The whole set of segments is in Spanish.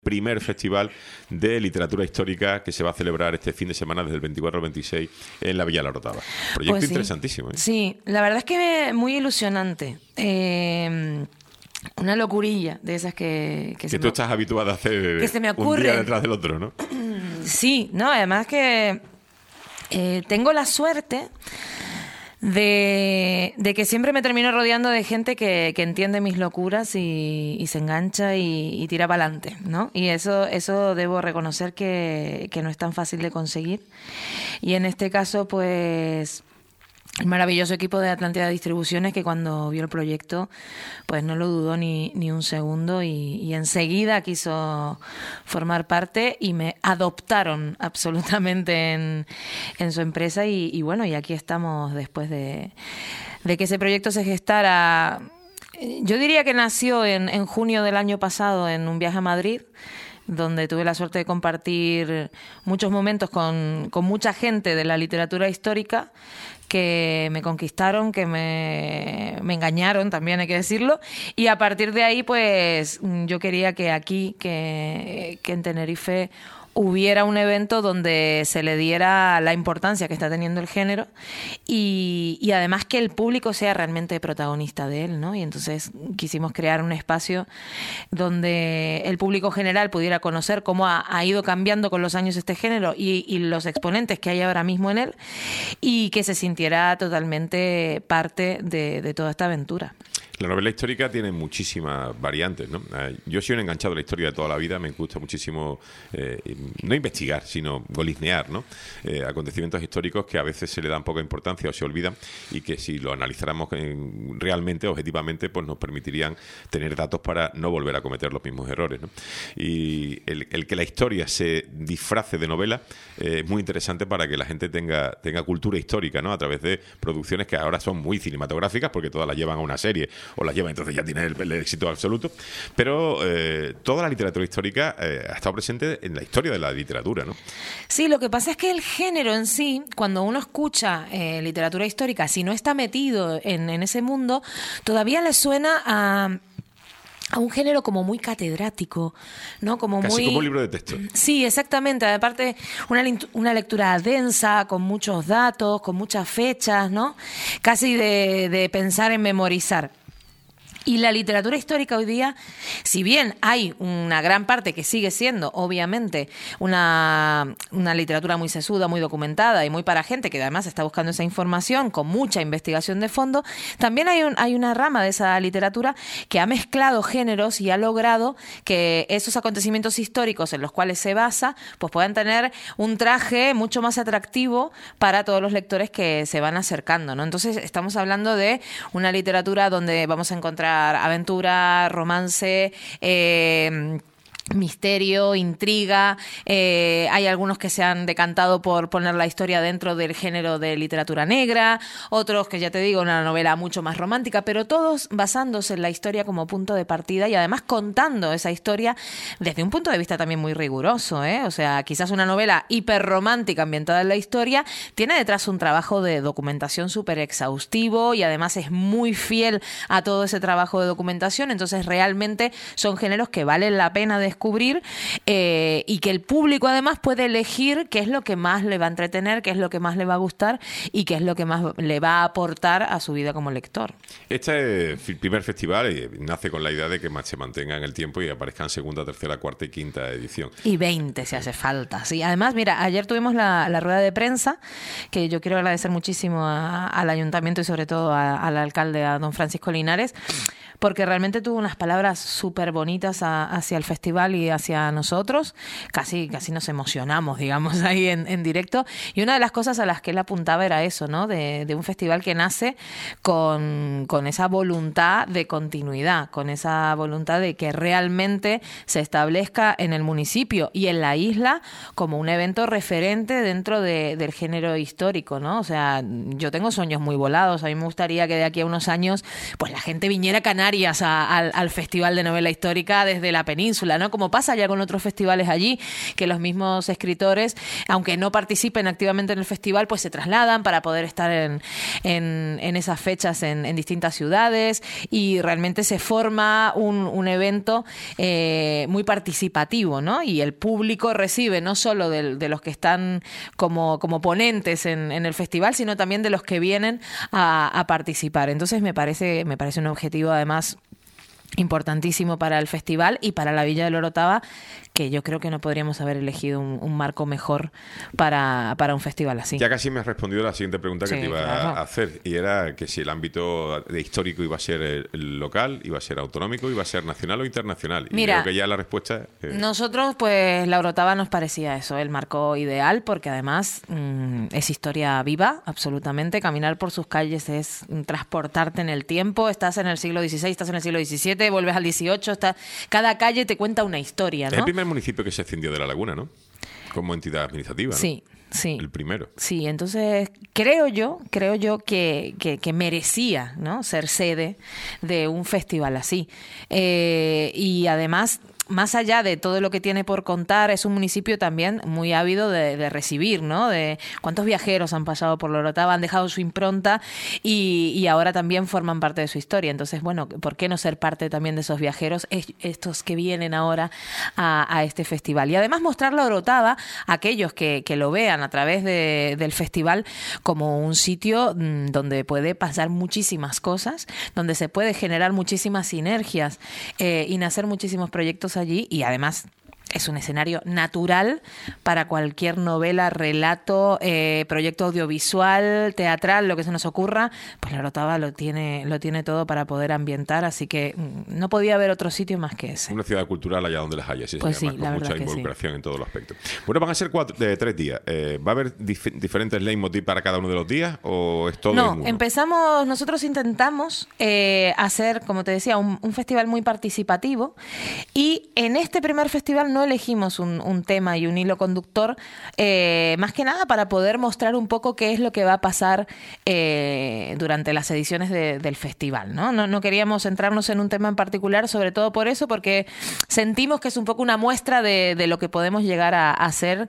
Primer festival de literatura histórica que se va a celebrar este fin de semana desde el 24 al 26 en la Villa La Orotava. Proyecto Pues sí, interesantísimo, ¿eh? Sí, la verdad es que muy ilusionante. Una locurilla de esas que tú estás habituada a hacer que se me un ocurre. día detrás del otro, ¿no? Sí, no, además que tengo la suerte de que siempre me termino rodeando de gente que entiende mis locuras y se engancha y tira para adelante, ¿no? Y eso debo reconocer que no es tan fácil de conseguir. Y en este caso, pues, el maravilloso equipo de Atlántida Distribuciones, que cuando vio el proyecto pues no lo dudó ni un segundo y enseguida quiso formar parte y me adoptaron absolutamente en su empresa y bueno, y aquí estamos después de que ese proyecto se gestara. Yo diría que nació en junio del año pasado en un viaje a Madrid, donde tuve la suerte de compartir muchos momentos con mucha gente de la literatura histórica que me conquistaron, que me engañaron, también hay que decirlo, y a partir de ahí pues yo quería que aquí, que en Tenerife, hubiera un evento donde se le diera la importancia que está teniendo el género y además que el público sea realmente protagonista de él, ¿no? Y entonces quisimos crear un espacio donde el público general pudiera conocer cómo ha ido cambiando con los años este género y los exponentes que hay ahora mismo en él y que se sintiera totalmente parte de toda esta aventura. La novela histórica tiene muchísimas variantes, ¿no? Yo soy un enganchado de la historia de toda la vida, me gusta muchísimo no investigar, sino goliznear, ¿no? Acontecimientos históricos que a veces se le dan poca importancia o se olvidan y que si lo analizáramos realmente, objetivamente, pues nos permitirían tener datos para no volver a cometer los mismos errores, ¿no? Y el que la historia se disfrace de novela es muy interesante para que la gente tenga cultura histórica, ¿no? A través de producciones que ahora son muy cinematográficas porque todas las llevan a una serie o las lleva, entonces ya tiene el éxito absoluto, pero toda la literatura histórica ha estado presente en la historia de la literatura, ¿no? Sí, lo que pasa es que el género en sí, cuando uno escucha literatura histórica, si no está metido en ese mundo, todavía le suena a un género como muy catedrático, ¿no? Casi como un libro de texto. Sí, exactamente. Aparte, una lectura densa, con muchos datos, con muchas fechas, ¿no? Casi de pensar en memorizar. Y la literatura histórica hoy día, si bien hay una gran parte que sigue siendo, obviamente, una literatura muy sesuda, muy documentada y muy para gente que además está buscando esa información con mucha investigación de fondo, también hay una rama de esa literatura que ha mezclado géneros y ha logrado que esos acontecimientos históricos en los cuales se basa, pues puedan tener un traje mucho más atractivo para todos los lectores que se van acercando, ¿no? Entonces estamos hablando de una literatura donde vamos a encontrar aventura, romance, misterio, intriga. Hay algunos que se han decantado por poner la historia dentro del género de literatura negra, otros que, ya te digo, una novela mucho más romántica, pero todos basándose en la historia como punto de partida y además contando esa historia desde un punto de vista también muy riguroso, ¿eh? O sea, quizás una novela hiperromántica ambientada en la historia tiene detrás un trabajo de documentación súper exhaustivo y además es muy fiel a todo ese trabajo de documentación, entonces realmente son géneros que valen la pena descubrir y que el público además puede elegir qué es lo que más le va a entretener, qué es lo que más le va a gustar y qué es lo que más le va a aportar a su vida como lector. Este primer festival nace con la idea de que se mantenga en el tiempo y aparezcan segunda, tercera, cuarta y quinta edición. Y 20 si hace falta. Sí, además, mira, ayer tuvimos la rueda de prensa, que yo quiero agradecer muchísimo al ayuntamiento y sobre todo al alcalde, a don Francisco Linares, porque realmente tuvo unas palabras súper bonitas hacia el festival y hacia nosotros. Casi nos emocionamos, digamos, ahí en directo. Y una de las cosas a las que él apuntaba era eso, ¿no? De un festival que nace con esa voluntad de continuidad, con esa voluntad de que realmente se establezca en el municipio y en la isla como un evento referente dentro del género histórico, ¿no? O sea, yo tengo sueños muy volados. A mí me gustaría que de aquí a unos años pues la gente viniera a Canarias multitudinarias al Festival de Novela Histórica desde la península, ¿no? Como pasa ya con otros festivales allí, que los mismos escritores, aunque no participen activamente en el festival, pues se trasladan para poder estar en esas fechas en distintas ciudades, y realmente se forma un evento muy participativo, ¿no? Y el público recibe no solo de los que están como ponentes en el festival, sino también de los que vienen a participar. Entonces me parece un objetivo además importantísimo para el festival y para la Villa de Orotava, que yo creo que no podríamos haber elegido un marco mejor para un festival así. Ya casi me has respondido a la siguiente pregunta que te iba a hacer, y era que si el ámbito de histórico iba a ser el local, iba a ser autonómico, iba a ser nacional o internacional. Y mira, creo que ya la respuesta... nosotros, pues la Orotava nos parecía eso, el marco ideal, porque además es historia viva, absolutamente. Caminar por sus calles es transportarte en el tiempo. Estás en el siglo XVI, estás en el siglo XVII, vuelves al XVIII, cada calle te cuenta una historia, ¿no? Es el primer municipio que se escindió de La Laguna, ¿no? Como entidad administrativa, ¿no? Sí. Sí. El primero. Sí, entonces creo yo que merecía, ¿no?, ser sede de un festival así. Y además, más allá de todo lo que tiene por contar, es un municipio también muy ávido de recibir, ¿no? De cuántos viajeros han pasado por la Orotava, han dejado su impronta y ahora también forman parte de su historia. Entonces, bueno, ¿por qué no ser parte también de esos viajeros, estos que vienen ahora a este festival? Y además mostrar la Orotava a aquellos que lo vean a través del festival como un sitio donde puede pasar muchísimas cosas, donde se puede generar muchísimas sinergias y nacer muchísimos proyectos allí, y además es un escenario natural para cualquier novela, relato, proyecto audiovisual, teatral, lo que se nos ocurra. Pues la Orotava lo tiene todo para poder ambientar, así que no podía haber otro sitio más que ese. Una ciudad cultural allá donde las haya, sí, pues además, sí, con mucha involucración en todos los aspectos. Bueno, van a ser 3 días. ¿Va a haber diferentes leitmotiv para cada uno de los días o es todo en uno? Nosotros intentamos hacer, como te decía, un festival muy participativo, y en este primer festival no elegimos un tema y un hilo conductor, más que nada para poder mostrar un poco qué es lo que va a pasar durante las ediciones del festival, ¿no? No queríamos centrarnos en un tema en particular, sobre todo por eso, porque sentimos que es un poco una muestra de lo que podemos llegar a hacer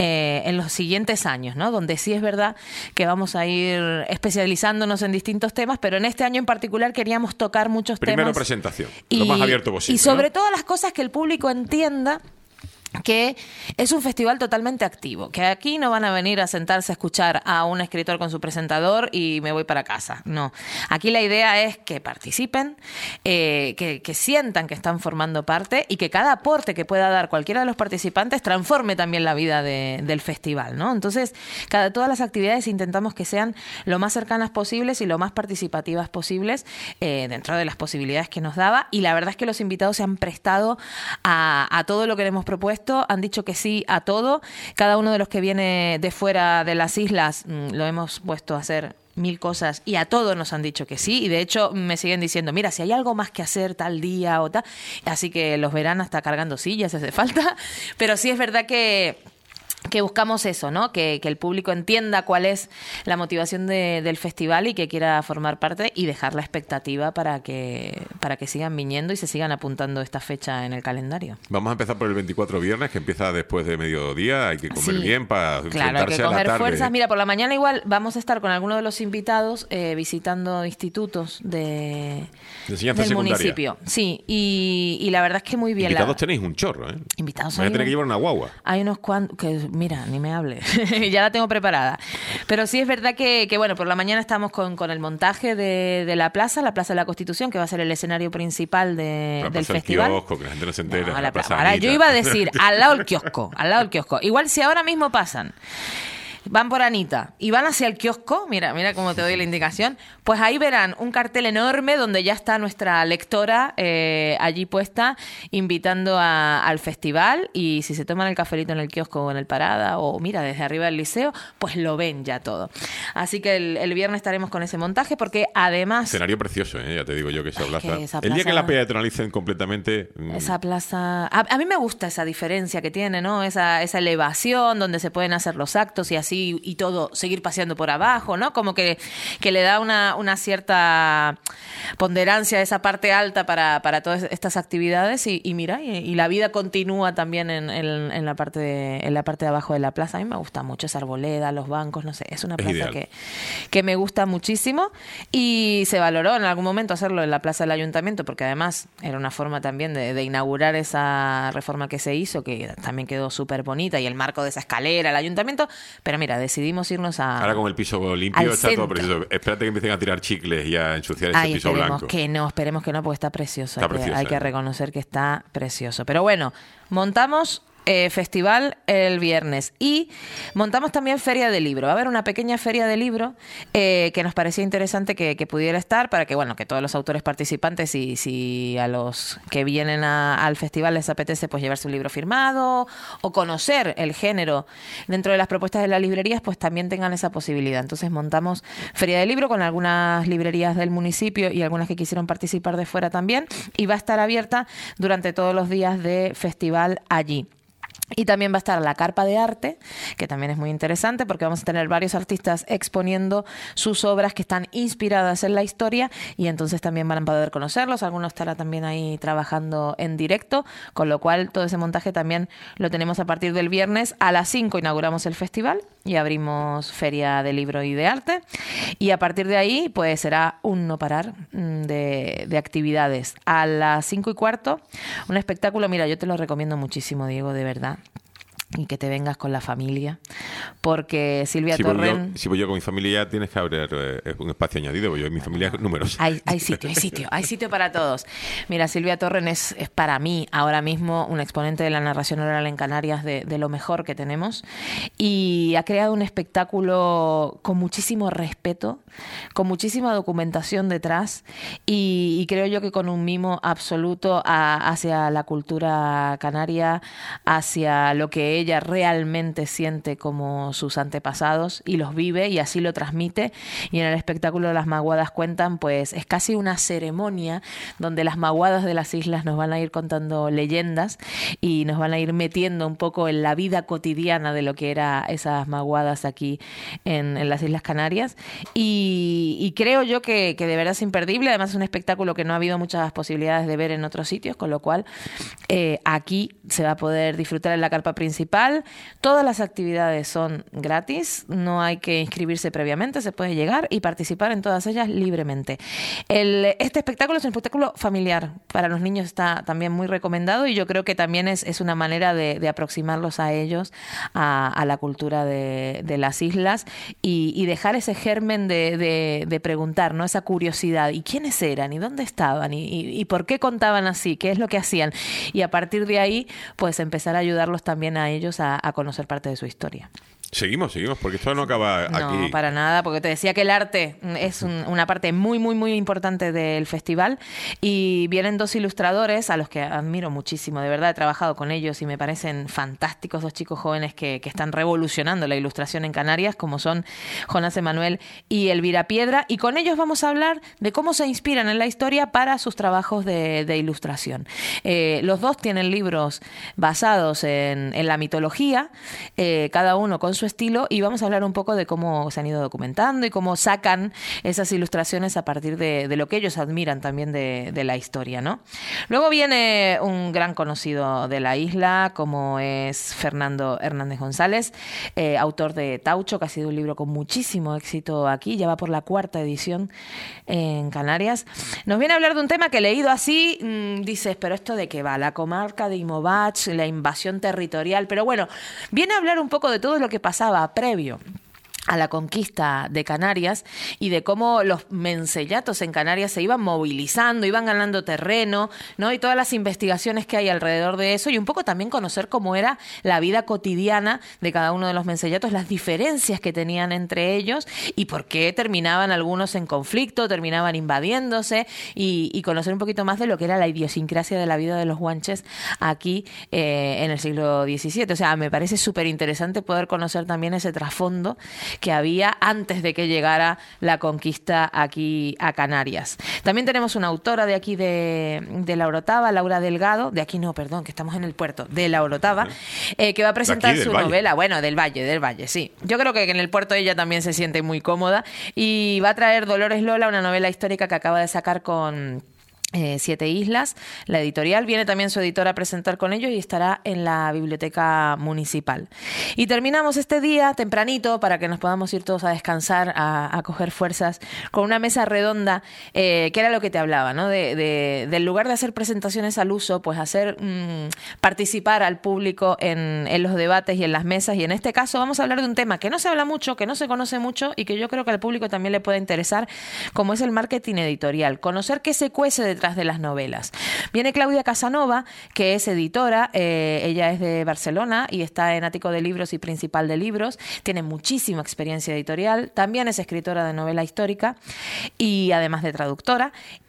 en los siguientes años, ¿no? Donde sí es verdad que vamos a ir especializándonos en distintos temas, pero en este año en particular queríamos tocar muchos temas. Primero presentación, lo más abierto posible. Y sobre ¿no? todo las cosas que el público entienda que es un festival totalmente activo, que aquí no van a venir a sentarse a escuchar a un escritor con su presentador y me voy para casa. No, aquí la idea es que participen, que sientan que están formando parte y que cada aporte que pueda dar cualquiera de los participantes transforme también la vida del festival, ¿no? Entonces, todas las actividades intentamos que sean lo más cercanas posibles y lo más participativas posibles, dentro de las posibilidades que nos daba, y la verdad es que los invitados se han prestado a todo lo que le hemos propuesto. Han dicho que sí a todo. Cada uno de los que viene de fuera de las islas lo hemos puesto a hacer 1000 cosas y a todos nos han dicho que sí, y de hecho me siguen diciendo, mira, si hay algo más que hacer tal día o tal, así que los verán hasta cargando sillas si hace falta, pero sí es verdad que buscamos eso, ¿no? Que el público entienda cuál es la motivación del festival y que quiera formar parte, y dejar la expectativa para que sigan viniendo y se sigan apuntando esta fecha en el calendario. Vamos a empezar por el 24 viernes, que empieza después de mediodía. Hay que comer bien para enfrentarse hay que coger a la tarde. Fuerzas. Mira, por la mañana igual vamos a estar con algunos de los invitados visitando institutos de enseñanza del secundaria. Municipio. Sí, y la verdad es que muy bien. Invitados tenéis un chorro, ¿eh? Invitados. Vais a tener que llevar una guagua. Hay unos cuantos que... Mira, ni me hable. Ya la tengo preparada. Pero sí es verdad que bueno, por la mañana estamos con el montaje de la Plaza de la Constitución, que va a ser el escenario principal del festival. Kiosco, que la gente no se entera. No, ahora yo iba a decir, al lado del kiosco. Igual si ahora mismo pasan, van por Anita y van hacia el kiosco, mira cómo te doy la indicación, pues ahí verán un cartel enorme donde ya está nuestra lectora allí puesta, invitando al festival, y si se toman el cafelito en el kiosco o en el Parada, o mira, desde arriba del liceo, pues lo ven ya todo. Así que el viernes estaremos con ese montaje, porque además... Escenario precioso, ya te digo yo que esa plaza... El día que la peatronalicen completamente... Esa plaza... A mí me gusta esa diferencia que tiene, ¿no? Esa elevación donde se pueden hacer los actos, y así así y todo, seguir paseando por abajo, ¿no? Como que le da una cierta ponderancia a esa parte alta para todas estas actividades y mira, y la vida continúa también en la parte de abajo de la plaza. A mí me gusta mucho esa arboleda, los bancos, no sé, es una plaza que me gusta muchísimo y se valoró en algún momento hacerlo en la plaza del ayuntamiento porque además era una forma también de inaugurar esa reforma que se hizo, que también quedó súper bonita y el marco de esa escalera, el ayuntamiento, pero mira, decidimos irnos ahora con el piso limpio está todo precioso. Espérate que empiecen a tirar chicles y a ensuciar ese piso blanco. Esperemos que no, porque está precioso. Hay que ¿eh? reconocer que está precioso. Pero bueno, montamos festival el viernes y montamos también feria de libro. Va a haber una pequeña feria de libro que nos parecía interesante que pudiera estar para que, bueno, que todos los autores participantes y si a los que vienen al festival les apetece pues llevarse un libro firmado o conocer el género dentro de las propuestas de las librerías, pues también tengan esa posibilidad. Entonces montamos feria de libro con algunas librerías del municipio y algunas que quisieron participar de fuera también y va a estar abierta durante todos los días de festival allí. Y también va a estar la carpa de arte, que también es muy interesante porque vamos a tener varios artistas exponiendo sus obras que están inspiradas en la historia y entonces también van a poder conocerlos. Algunos estará también ahí trabajando en directo, con lo cual todo ese montaje también lo tenemos a partir del viernes. A las 5 inauguramos el festival y abrimos feria de libro y de arte y a partir de ahí pues será un no parar de actividades. A las 5:15 un espectáculo, mira, yo te lo recomiendo muchísimo, Diego, de verdad, y que te vengas con la familia, porque Silvia Torren... Si voy yo con mi familia tienes que abrir un espacio añadido, porque yo y mi familia es numerosa. Hay sitio para todos. Mira, Silvia Torren es para mí ahora mismo un exponente de la narración oral en Canarias de lo mejor que tenemos y ha creado un espectáculo con muchísimo respeto, con muchísima documentación detrás y creo yo que con un mimo absoluto hacia la cultura canaria, hacia lo que ella realmente siente como sus antepasados y los vive y así lo transmite. Y en el espectáculo Las Maguadas Cuentan, pues es casi una ceremonia donde las maguadas de las islas nos van a ir contando leyendas y nos van a ir metiendo un poco en la vida cotidiana de lo que eran esas maguadas aquí en las Islas Canarias. Y creo yo que de verdad es imperdible. Además es un espectáculo que no ha habido muchas posibilidades de ver en otros sitios, con lo cual aquí se va a poder disfrutar en la carpa principal. Todas las actividades son gratis, no hay que inscribirse previamente, se puede llegar y participar en todas ellas libremente. Este espectáculo es un espectáculo familiar, para los niños está también muy recomendado y yo creo que también es una manera de aproximarlos a ellos, a la cultura de las islas y dejar ese germen de preguntar, ¿no? Esa curiosidad, ¿y quiénes eran? ¿Y dónde estaban? ¿Y por qué contaban así? ¿Qué es lo que hacían? Y a partir de ahí, pues empezar a ayudarlos también a ellos a conocer parte de su historia. Seguimos, porque esto no acaba aquí. No, para nada, porque te decía que el arte es una parte muy, muy, muy importante del festival y vienen dos ilustradores a los que admiro muchísimo, de verdad he trabajado con ellos y me parecen fantásticos, dos chicos jóvenes que están revolucionando la ilustración en Canarias, como son Jonás Emanuel y Elvira Piedra, y con ellos vamos a hablar de cómo se inspiran en la historia para sus trabajos de ilustración. Los dos tienen libros basados en la mitología, cada uno con su estilo, y vamos a hablar un poco de cómo se han ido documentando y cómo sacan esas ilustraciones a partir de lo que ellos admiran también de la historia, ¿no? Luego viene un gran conocido de la isla, como es Fernando Hernández González, autor de Taucho, que ha sido un libro con muchísimo éxito aquí, ya va por la 4ª edición en Canarias. Nos viene a hablar de un tema que leído así, dices, pero ¿esto de qué va? La comarca de Imovach, la invasión territorial, pero bueno, viene a hablar un poco de todo lo que pasaba previo a la conquista de Canarias y de cómo los mencellatos en Canarias se iban movilizando, iban ganando terreno, ¿no? Y todas las investigaciones que hay alrededor de eso y un poco también conocer cómo era la vida cotidiana de cada uno de los mencellatos, las diferencias que tenían entre ellos y por qué terminaban algunos en conflicto, terminaban invadiéndose y conocer un poquito más de lo que era la idiosincrasia de la vida de los guanches aquí en el siglo XVII. O sea, me parece súper interesante poder conocer también ese trasfondo que había antes de que llegara la conquista aquí a Canarias. También tenemos una autora de aquí de La Orotava, Laura Delgado, de aquí no, perdón, que estamos en el puerto, de La Orotava, que va a presentar su novela, bueno, del Valle, sí. Yo creo que en el puerto ella también se siente muy cómoda y va a traer Dolores Lola, una novela histórica que acaba de sacar con 7 Islas, la editorial. Viene también su editora a presentar con ellos y estará en la biblioteca municipal. Y terminamos este día tempranito para que nos podamos ir todos a descansar, a coger fuerzas, con una mesa redonda, que era lo que te hablaba, ¿no? Del lugar de hacer presentaciones al uso, pues hacer participar al público en los debates y en las mesas. Y en este caso vamos a hablar de un tema que no se habla mucho, que no se conoce mucho y que yo creo que al público también le puede interesar, como es el marketing editorial. Conocer qué se cuece detrás de las novelas. Viene Claudia Casanova, que es editora, ella es de Barcelona y está en Ático de Libros y Principal de Libros, tiene muchísima experiencia editorial, también es escritora de novela histórica y además de traductora,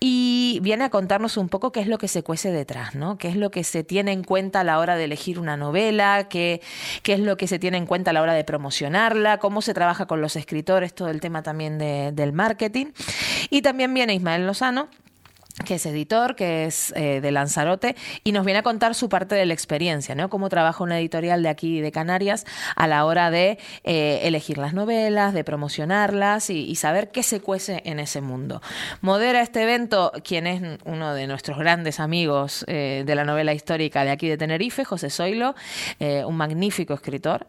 y viene a contarnos un poco qué es lo que se cuece detrás, ¿no? Qué es lo que se tiene en cuenta a la hora de elegir una novela, qué es lo que se tiene en cuenta a la hora de promocionarla, cómo se trabaja con los escritores, todo el tema también del marketing. Y también viene Ismael Lozano, que es editor, que es de Lanzarote, y nos viene a contar su parte de la experiencia, ¿no? Cómo trabaja una editorial de aquí de Canarias a la hora de elegir las novelas, de promocionarlas y saber qué se cuece en ese mundo. Modera este evento quien es uno de nuestros grandes amigos de la novela histórica de aquí de Tenerife, José Zoilo, un magnífico escritor,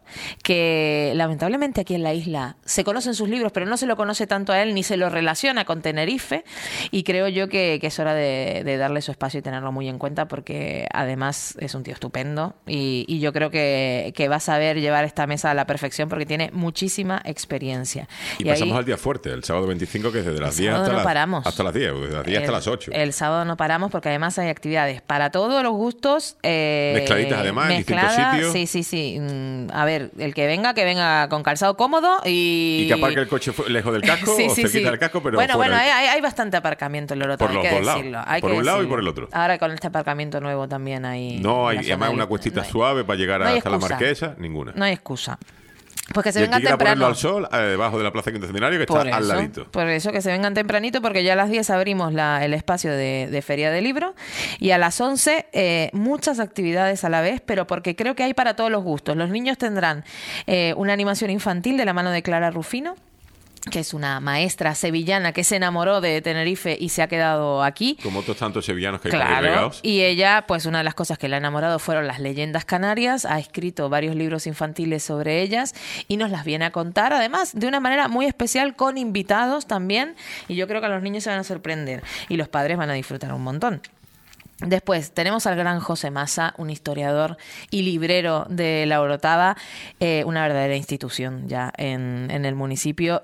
que lamentablemente aquí en la isla se conocen sus libros, pero no se lo conoce tanto a él ni se lo relaciona con Tenerife, y creo yo que es hora de darle su espacio y tenerlo muy en cuenta, porque además es un tío estupendo y yo creo que va a saber llevar esta mesa a la perfección porque tiene muchísima experiencia. Y pasamos al día fuerte, el sábado 25, que es desde las 10 hasta las 10, desde las 10 hasta las 8. El sábado no paramos porque además hay actividades para todos los gustos. Mezcladitas además, en distintos sitios. Sí. A ver, el que venga con calzado cómodo y que aparque el coche lejos del casco o cerquita del casco, pero bueno, hay bastante aparcamiento en Lorota, por los dos lados, por un lado y por el otro. Ahora con este aparcamiento nuevo también hay... No hay, además una cuestita suave para llegar hasta la Marquesa, ninguna. No hay excusa. Pues que se y vengan aquí temprano. A ponerlo al sol, debajo de la Plaza Quinto Centenario, que está al ladito. Por eso, que se vengan tempranito, porque ya a las 10 abrimos el espacio de Feria de Libro, y a las 11 muchas actividades a la vez, pero porque creo que hay para todos los gustos. Los niños tendrán una animación infantil de la mano de Clara Rufino, que es una maestra sevillana que se enamoró de Tenerife y se ha quedado aquí. Como otros tantos sevillanos que hay por ahí regados. Y ella, pues una de las cosas que le ha enamorado fueron las leyendas canarias, ha escrito varios libros infantiles sobre ellas y nos las viene a contar, además, de una manera muy especial, con invitados también, y yo creo que a los niños se van a sorprender y los padres van a disfrutar un montón. Después tenemos al gran José Massa, un historiador y librero de La Orotava, una verdadera institución ya en el municipio.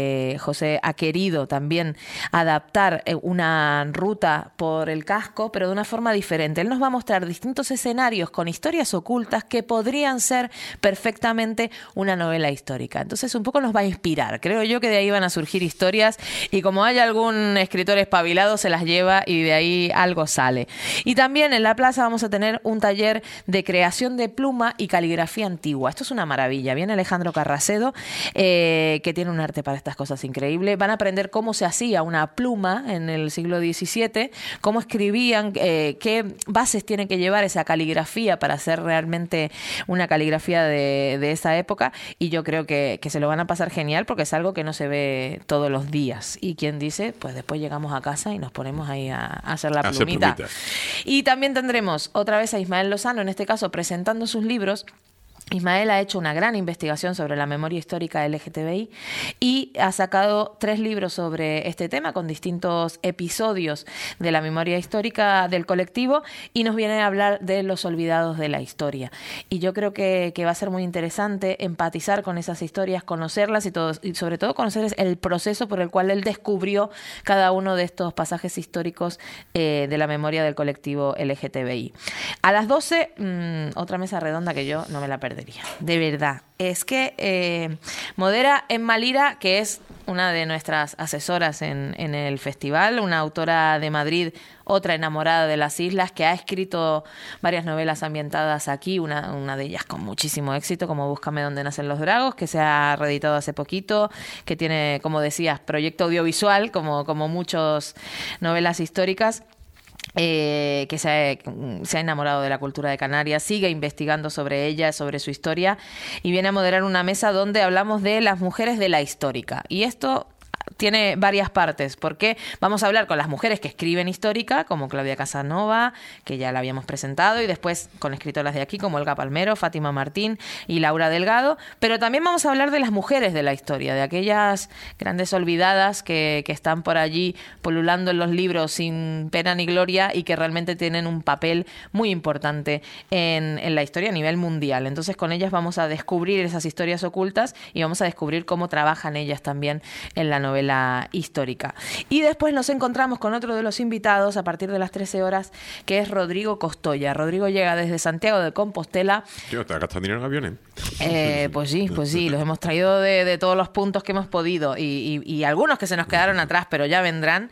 José ha querido también adaptar una ruta por el casco, pero de una forma diferente. Él nos va a mostrar distintos escenarios con historias ocultas que podrían ser perfectamente una novela histórica. Entonces un poco nos va a inspirar. Creo yo que de ahí van a surgir historias y como hay algún escritor espabilado se las lleva y de ahí algo sale. Y también en la plaza vamos a tener un taller de creación de pluma y caligrafía antigua. Esto es una maravilla. Viene Alejandro Carracedo, que tiene un arte para estas cosas increíble. Van a aprender cómo se hacía una pluma en el siglo XVII, cómo escribían, qué bases tiene que llevar esa caligrafía para hacer realmente una caligrafía de esa época. Y yo creo que se lo van a pasar genial porque es algo que no se ve todos los días. Y quien dice, pues después llegamos a casa y nos ponemos ahí a hacer la plumita. Y también tendremos otra vez a Ismael Lozano, en este caso presentando sus libros. Ismael ha hecho una gran investigación sobre la memoria histórica LGTBI y ha sacado 3 libros sobre este tema con distintos episodios de la memoria histórica del colectivo y nos viene a hablar de los olvidados de la historia. Y yo creo que va a ser muy interesante empatizar con esas historias, conocerlas y sobre todo conocer el proceso por el cual él descubrió cada uno de estos pasajes históricos de la memoria del colectivo LGTBI. A las 12, otra mesa redonda que yo no me la perdí. perdería, de verdad. Es que modera Emma Lira, que es una de nuestras asesoras en el festival, una autora de Madrid, otra enamorada de las islas, que ha escrito varias novelas ambientadas aquí, una de ellas con muchísimo éxito, como Búscame donde nacen los dragos, que se ha reeditado hace poquito, que tiene, como decías, proyecto audiovisual, como muchas novelas históricas. Que se ha enamorado de la cultura de Canarias, sigue investigando sobre ella, sobre su historia, y viene a moderar una mesa donde hablamos de las mujeres de la histórica. Y esto tiene varias partes, porque vamos a hablar con las mujeres que escriben histórica, como Claudia Casanova, que ya la habíamos presentado, y después con escritoras de aquí, como Olga Palmero, Fátima Martín y Laura Delgado, pero también vamos a hablar de las mujeres de la historia, de aquellas grandes olvidadas que están por allí pululando en los libros sin pena ni gloria y que realmente tienen un papel muy importante en la historia a nivel mundial. Entonces con ellas vamos a descubrir esas historias ocultas y vamos a descubrir cómo trabajan ellas también en la novela histórica. Y después nos encontramos con otro de los invitados a partir de las 13 horas, que es Rodrigo Costoya. Rodrigo llega desde Santiago de Compostela. Tío, ¿te has gastado dinero en aviones? Pues sí, los hemos traído de todos los puntos que hemos podido y algunos que se nos quedaron atrás, pero ya vendrán.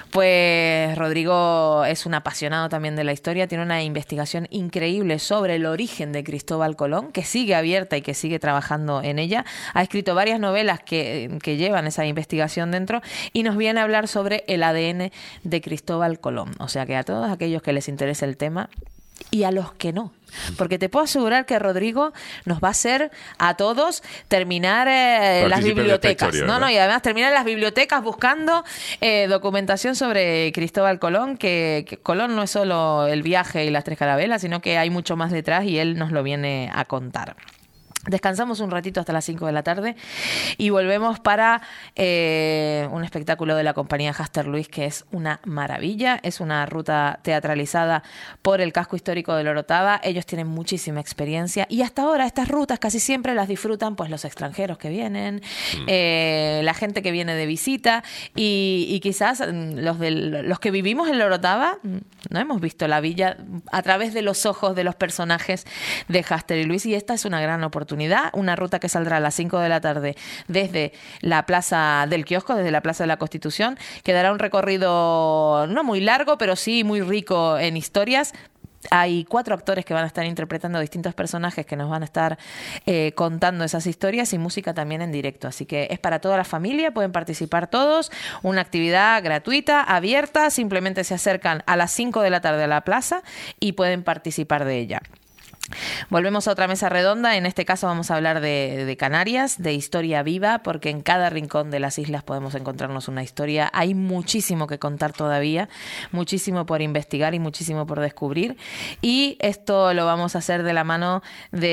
Pues Rodrigo es un apasionado también de la historia, tiene una investigación increíble sobre el origen de Cristóbal Colón, que sigue abierta y que sigue trabajando en ella. Ha escrito varias novelas que llevan esa investigación dentro y nos viene a hablar sobre el ADN de Cristóbal Colón. O sea que a todos aquellos que les interese el tema y a los que no. Porque te puedo asegurar que Rodrigo nos va a hacer a todos terminar las bibliotecas. Y además terminar las bibliotecas buscando documentación sobre Cristóbal Colón, que Colón no es solo el viaje y las 3 carabelas, sino que hay mucho más detrás y él nos lo viene a contar. Descansamos un ratito hasta las 5 de la tarde y volvemos para un espectáculo de la compañía Haster Luis, que es una maravilla. Es una ruta teatralizada por el casco histórico de Orotava. Ellos tienen muchísima experiencia y hasta ahora estas rutas casi siempre las disfrutan pues los extranjeros que vienen, la gente que viene de visita y quizás los que vivimos en Orotava no hemos visto la villa a través de los ojos de los personajes de Haster y Luis, y esta es una gran oportunidad. Una ruta que saldrá a las 5 de la tarde desde la Plaza del Kiosco, desde la Plaza de la Constitución, que dará un recorrido no muy largo, pero sí muy rico en historias. Hay 4 actores que van a estar interpretando distintos personajes que nos van a estar contando esas historias y música también en directo. Así que es para toda la familia, pueden participar todos. Una actividad gratuita, abierta, simplemente se acercan a las 5 de la tarde a la plaza y pueden participar de ella. Volvemos a otra mesa redonda. En este caso vamos a hablar de Canarias, de historia viva, porque en cada rincón de las islas podemos encontrarnos una historia. Hay muchísimo que contar todavía, muchísimo por investigar y muchísimo por descubrir. Y esto lo vamos a hacer de la mano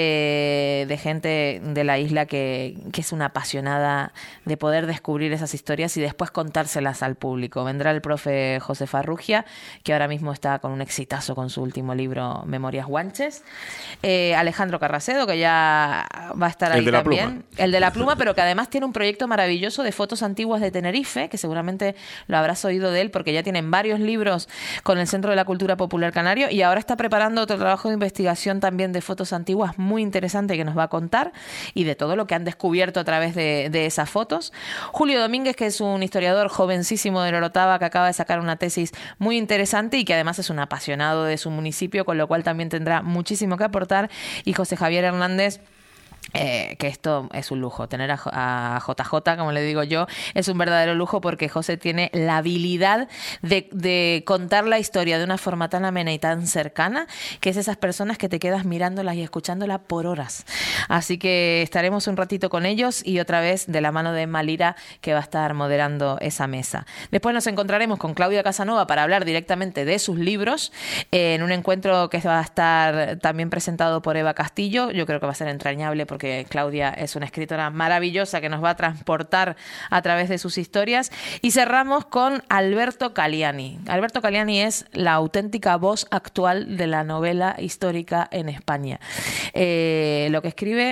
de gente de la isla que es una apasionada de poder descubrir esas historias y después contárselas al público. Vendrá el profe José Farrugia, que ahora mismo está con un exitazo con su último libro, Memorias Guanches. Alejandro Carracedo, que ya va a estar ahí también. El de la pluma, pero que además tiene un proyecto maravilloso de fotos antiguas de Tenerife, que seguramente lo habrás oído de él, porque ya tienen varios libros con el Centro de la Cultura Popular Canario, y ahora está preparando otro trabajo de investigación también de fotos antiguas muy interesante que nos va a contar, y de todo lo que han descubierto a través de esas fotos. Julio Domínguez, que es un historiador jovencísimo de Orotava, que acaba de sacar una tesis muy interesante y que además es un apasionado de su municipio, con lo cual también tendrá muchísimo que aportar. Y José Javier Hernández, que esto es un lujo, tener a JJ, como le digo yo, es un verdadero lujo, porque José tiene la habilidad de contar la historia de una forma tan amena y tan cercana, que es esas personas que te quedas mirándolas y escuchándolas por horas. Así que estaremos un ratito con ellos y otra vez de la mano de Emma Lira, que va a estar moderando esa mesa. Después nos encontraremos con Claudia Casanova para hablar directamente de sus libros, en un encuentro que va a estar también presentado por Eva Castillo. Yo creo que va a ser entrañable, porque Claudia es una escritora maravillosa que nos va a transportar a través de sus historias. Y cerramos con Alberto Caliani. Alberto Caliani es la auténtica voz actual de la novela histórica en España. Lo que escribe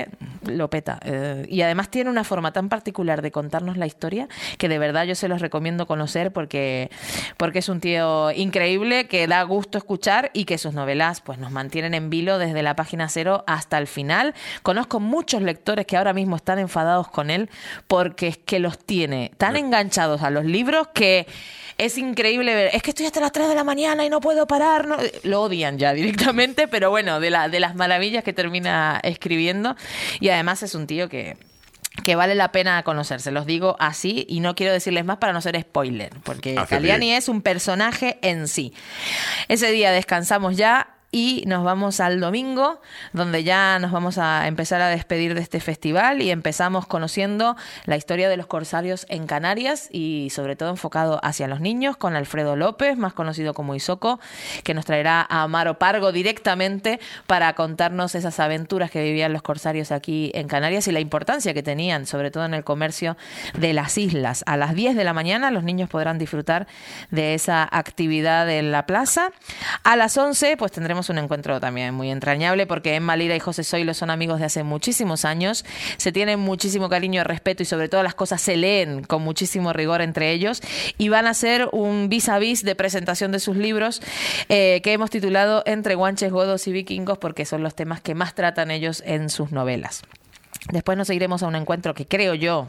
lo peta. Y además tiene una forma tan particular de contarnos la historia que de verdad yo se los recomiendo conocer porque es un tío increíble, que da gusto escuchar y que sus novelas pues nos mantienen en vilo desde la página 0 hasta el final. Conozco muchos lectores que ahora mismo están enfadados con él porque es que los tiene tan enganchados a los libros que es increíble ver. Es que estoy hasta las 3 de la mañana y no puedo parar. No. Lo odian ya directamente, pero bueno, de las maravillas que termina escribiendo. Y además es un tío que vale la pena conocer, se los digo así, y no quiero decirles más para no ser spoiler, porque Caliani es un personaje en sí. Ese día descansamos ya y nos vamos al domingo, donde ya nos vamos a empezar a despedir de este festival y empezamos conociendo la historia de los corsarios en Canarias y sobre todo enfocado hacia los niños con Alfredo López, más conocido como Isoko, que nos traerá a Amaro Pargo directamente para contarnos esas aventuras que vivían los corsarios aquí en Canarias y la importancia que tenían, sobre todo en el comercio de las islas. A las 10 de la mañana los niños podrán disfrutar de esa actividad en la plaza. A las 11 pues tendremos un encuentro también muy entrañable porque Emma Lira y José Zoilo son amigos de hace muchísimos años, se tienen muchísimo cariño y respeto y sobre todo las cosas se leen con muchísimo rigor entre ellos y van a hacer un vis a vis de presentación de sus libros que hemos titulado Entre guanches, godos y vikingos porque son los temas que más tratan ellos en sus novelas. Después nos seguiremos a un encuentro que creo yo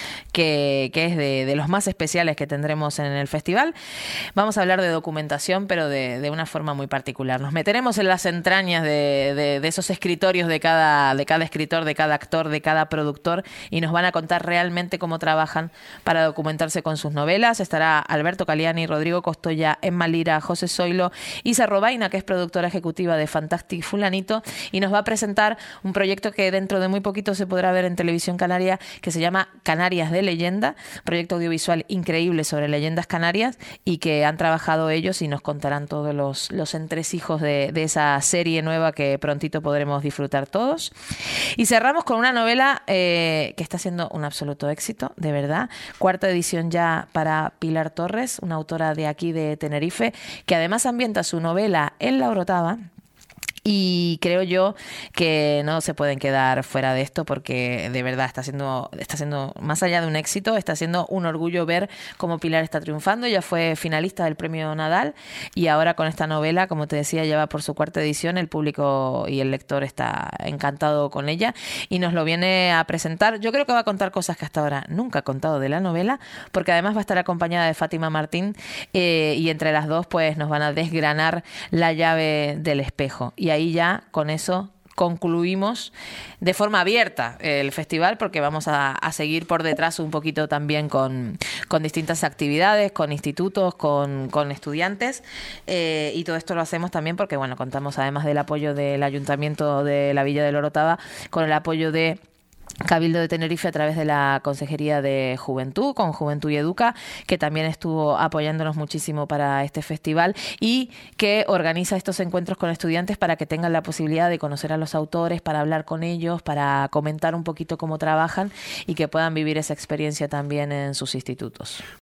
que es de los más especiales que tendremos en el festival. Vamos a hablar de documentación, pero de una forma muy particular. Nos meteremos en las entrañas de esos escritorios de cada escritor, de cada actor, de cada productor, y nos van a contar realmente cómo trabajan para documentarse con sus novelas. Estará Alberto Caliani, Rodrigo Costoya, Emma Lira, José Zoilo, Isa Robaina, que es productora ejecutiva de Fantastic Fulanito, y nos va a presentar un proyecto que dentro de muy poquito se podrá ver en Televisión Canaria, que se llama Canarias de Leyenda, proyecto audiovisual increíble sobre leyendas canarias y que han trabajado ellos y nos contarán todos los entresijos de esa serie nueva que prontito podremos disfrutar todos. Y cerramos con una novela que está siendo un absoluto éxito, de verdad. 4ª edición ya para Pilar Torres, una autora de aquí de Tenerife, que además ambienta su novela en La Orotava. Y creo yo que no se pueden quedar fuera de esto porque de verdad está siendo más allá de un éxito, está siendo un orgullo ver cómo Pilar está triunfando. Ella fue finalista del Premio Nadal y ahora con esta novela, como te decía, ya va por su 4ª edición. El público y el lector está encantado con ella y nos lo viene a presentar. Yo creo que va a contar cosas que hasta ahora nunca ha contado de la novela, porque además va a estar acompañada de Fátima Martín y entre las dos pues nos van a desgranar la llave del espejo. Y ahí ya con eso concluimos de forma abierta el festival porque vamos a seguir por detrás un poquito también con distintas actividades, con institutos, con estudiantes y todo esto lo hacemos también porque bueno, contamos además del apoyo del Ayuntamiento de la Villa de La Orotava con el apoyo de Cabildo de Tenerife a través de la Consejería de Juventud, con Juventud y Educa, que también estuvo apoyándonos muchísimo para este festival y que organiza estos encuentros con estudiantes para que tengan la posibilidad de conocer a los autores, para hablar con ellos, para comentar un poquito cómo trabajan y que puedan vivir esa experiencia también en sus institutos.